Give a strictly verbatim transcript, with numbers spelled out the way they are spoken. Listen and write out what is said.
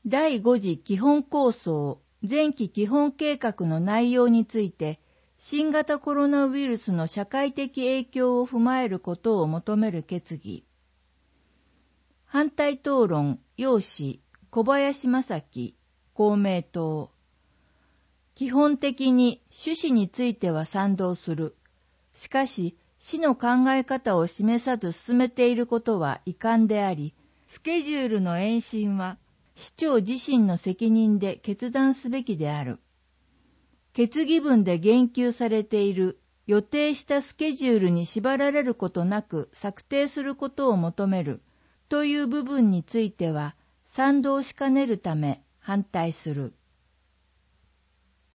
だいご次基本構想前期基本計画の内容について、新型コロナウイルスの社会的影響を踏まえることを求める決議。反対討論、要旨、小林正樹、公明党。基本的に趣旨については賛同する。しかし、市の考え方を示さず進めていることは遺憾であり、スケジュールの延伸は市長自身の責任で決断すべきである。決議文で言及されている予定したスケジュールに縛られることなく策定することを求めるという部分については賛同しかねるため反対する。